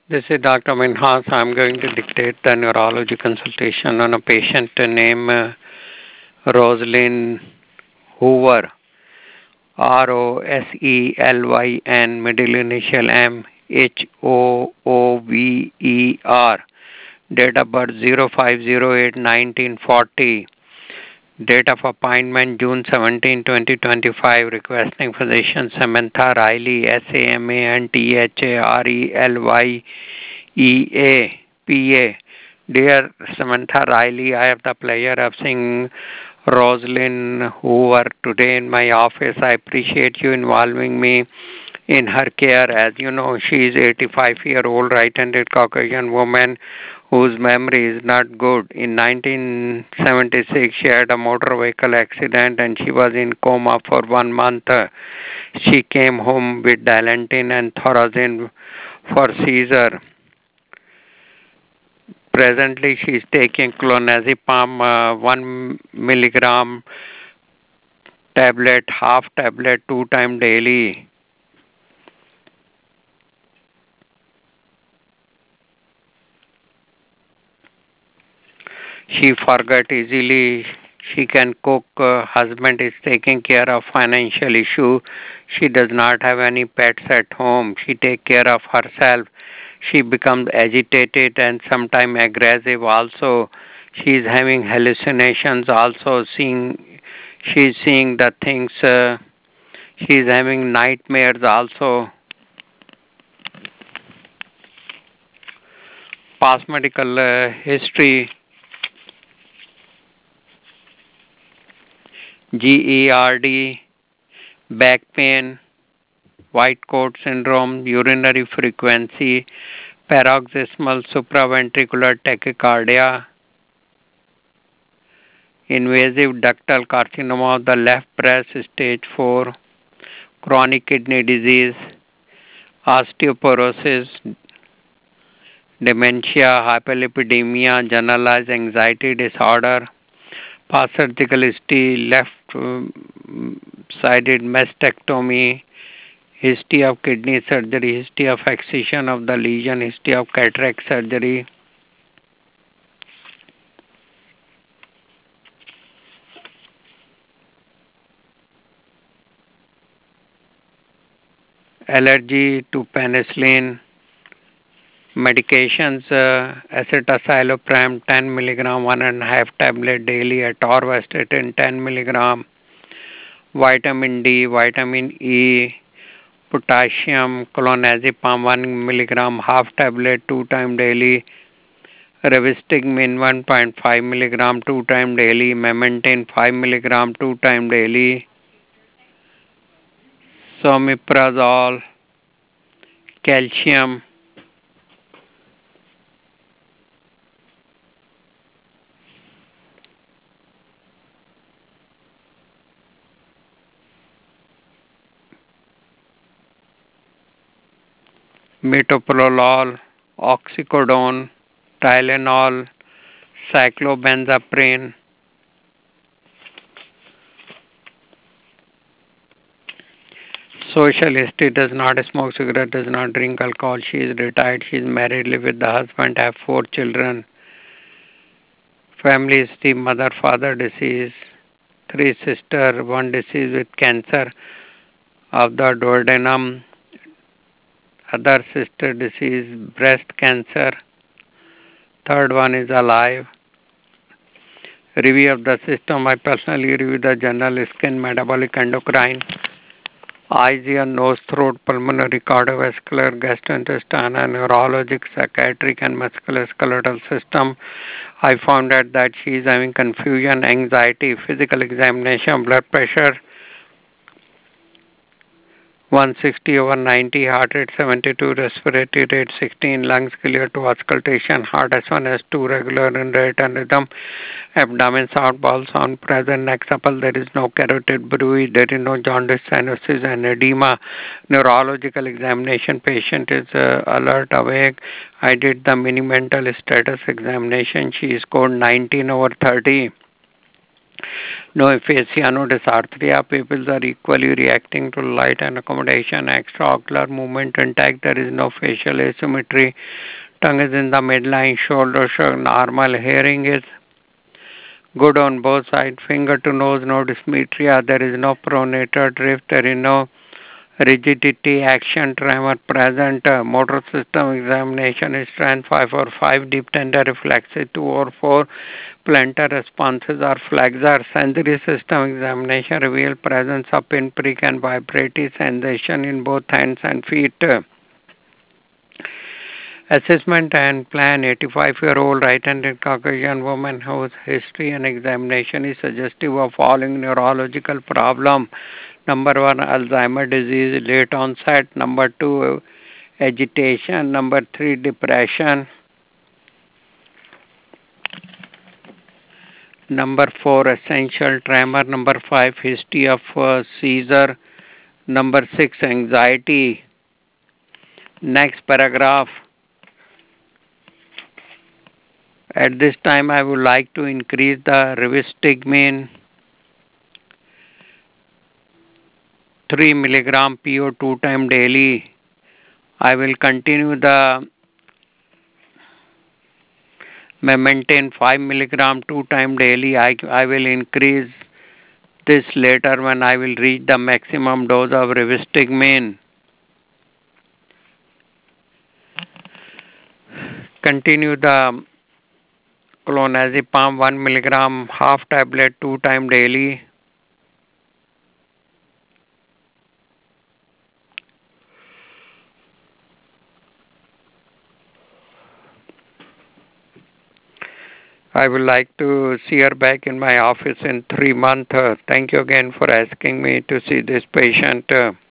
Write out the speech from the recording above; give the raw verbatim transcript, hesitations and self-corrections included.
This is Doctor Minhas. I'm going to dictate the neurology consultation on a patient named uh, Rosalind Hoover, R O S E L Y N, middle initial M, H O O V E R, date of birth zero five zero eight nineteen forty, date of appointment June seventeenth, twenty twenty-five, requesting physician Samantha Riley, S A M A N T H A R E L Y E A P A. Dear Samantha Riley, I have the pleasure of seeing Rosalind Hoover today in my office. I appreciate you involving me in her care. As you know, she is eighty-five year old right-handed Caucasian woman whose memory is not good. In nineteen seventy-six, she had a motor vehicle accident and she was in coma for one month. She came home with Dilantin and Thorazine for seizure. Presently, she is taking clonazepam uh, one milligram tablet, half tablet, two time daily. She forget easily. She can cook. Uh, husband is taking care of financial issue. She does not have any pets at home. She take care of herself. She becomes agitated and sometimes aggressive also. She is having hallucinations also. Seeing, she is seeing the things. Uh, she is having nightmares also. Past medical uh, history. GERD, back pain, white coat syndrome, urinary frequency, paroxysmal supraventricular tachycardia, invasive ductal carcinoma of the left breast stage four, chronic kidney disease, osteoporosis, dementia, hyperlipidemia, generalized anxiety disorder, past surgical history, left um, sided mastectomy, history of kidney surgery, history of excision of the lesion, history of cataract surgery, allergy to penicillin, medications, uh, acetylcyloprine ten milligram, one and a half tablet daily, atorvastatin ten milligram, vitamin D, vitamin E, potassium, clonazepam one milligram, half tablet, two time daily, rivastigmine one point five milligram, two time daily, memantine five milligram, two time daily, someprazole, calcium, metoprolol, oxycodone, Tylenol, cyclobenzaprine. Social history: does not smoke cigarette, does not drink alcohol. She is retired. She is married, live with the husband, have four children. Family history: mother, father deceased, three sister, one deceased with cancer of the duodenum, other sister deceased breast cancer, third one is alive. Review of the system: I personally review the general skin, metabolic, endocrine, eyes, ear, nose, throat, pulmonary, cardiovascular, gastrointestinal, neurologic, psychiatric, and musculoskeletal system. I found out that she is having confusion, anxiety, physical examination, blood pressure one sixty over ninety, heart rate seventy-two, respiratory rate sixteen, lungs clear to auscultation, heart S one, S two, regular in rate and rhythm, abdomen sound, bowel sound present, neck supple, there is no carotid bruise, there is no jaundice, cyanosis, and edema. Neurological examination, patient is uh, alert, awake. I did the mini mental status examination. She scored nineteen over thirty. No aphasia, no dysarthria. People are equally reacting to light and accommodation. Extraocular movement intact. There is no facial asymmetry. Tongue is in the midline. Shoulder shrug normal. Hearing is good on both sides. Finger to nose, no dysmetria. There is no pronator drift. There is no rigidity, action, tremor present. Uh, motor system examination is strength five or five, deep tender reflexes two or four, plantar responses are flexor. Sensory system examination reveal presence of pinprick and vibratory sensation in both hands and feet. Assessment and plan. eighty-five-year-old right-handed Caucasian woman whose history and examination is suggestive of following neurological problem. Number one, Alzheimer's disease, late onset. Number two, agitation. Number three, depression. Number four, essential tremor. Number five, history of uh, seizure. Number six, anxiety. Next paragraph. At this time, I would like to increase the rivastigmine three milligram P O two time daily. I will continue the maintain five milligram two time daily. I, I will increase this later when I will reach the maximum dose of rivastigmine. Continue the clonazepam one milligram half tablet two time daily. I would like to see her back in my office in three months. Uh, thank you again for asking me to see this patient. Uh,